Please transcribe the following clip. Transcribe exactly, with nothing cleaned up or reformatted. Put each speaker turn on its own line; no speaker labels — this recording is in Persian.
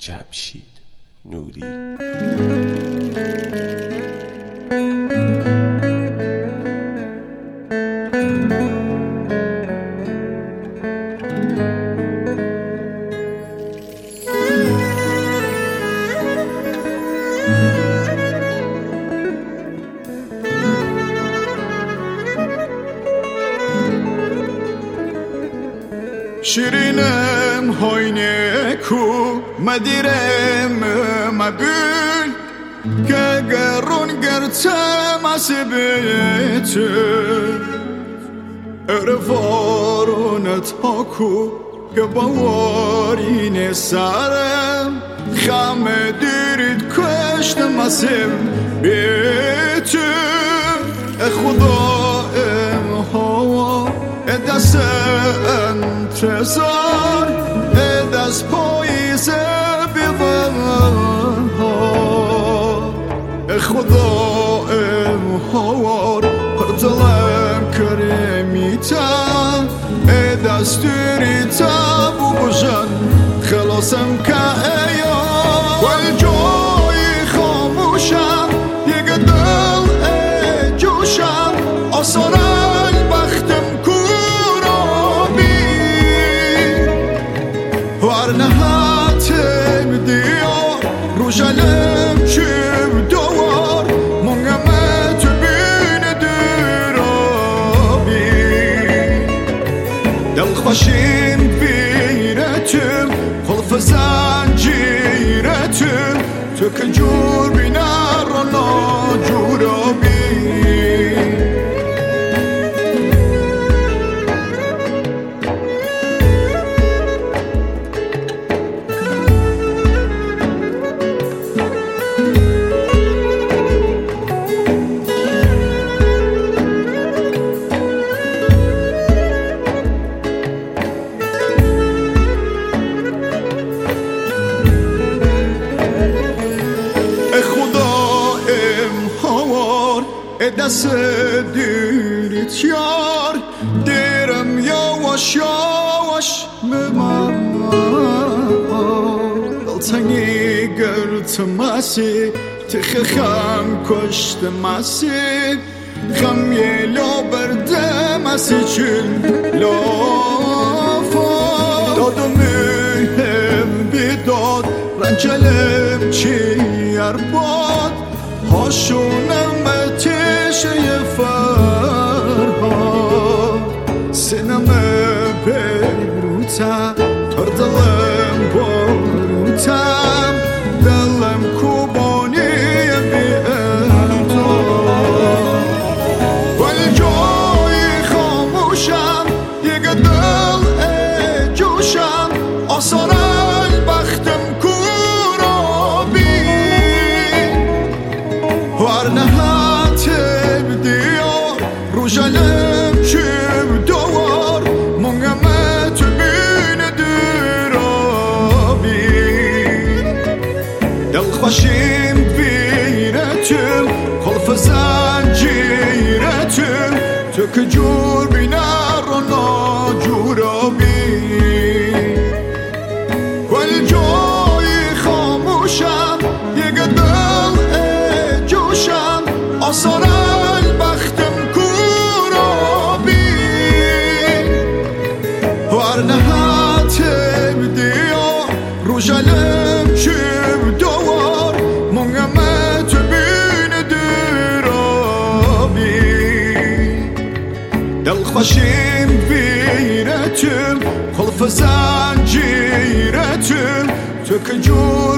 جمشید نوری.
شیرینم هاینه کو مدیرم مبیل که گرون گرتم اسبیت ارفارونت ها کو که باورین سرم خم دیرید کشتم اسب بیت خدا ام هوا دست انتظار دست پاییزه بیوان ها خدا امهوار پردلم کرمیتم دستوری تابو بجن خلاصم که ایا والجای خاموشم یک دل جوشم آسانم بختم نهاتم دیار روشلم چیم دوار منگمت بین درابی دل خوشین بیرتم خلف زنجیرتم تو که جور بینر را جورابی دست دیریت یار دیرم یواش یواش بمان دلتنگی گرتماسی تخ خم کشتماسی خم یه لا بردماسی چون لافا دادم هم بیداد رنجلم چی ارباد هاشونم تشه فرها سنم بروتا پردلم باروتم دلم کوبانی بیادا ولی جای خاموشم یک دل جوشم آسانم بختم کورابی ورنهاتم دیار روشلم چیم دوار منگمت بین درابی دل خوشیم بیرتم خلف زنجیرتم تو که جور بینر را ناجورابی ولی جای خاموشم یک دل جوشم آسانم بختم کورابی ورنهاتم دیار روشلم چیم دوار منگمت بین درابی دل خوشیم بیرتم خلف زنجیرتم تو که جور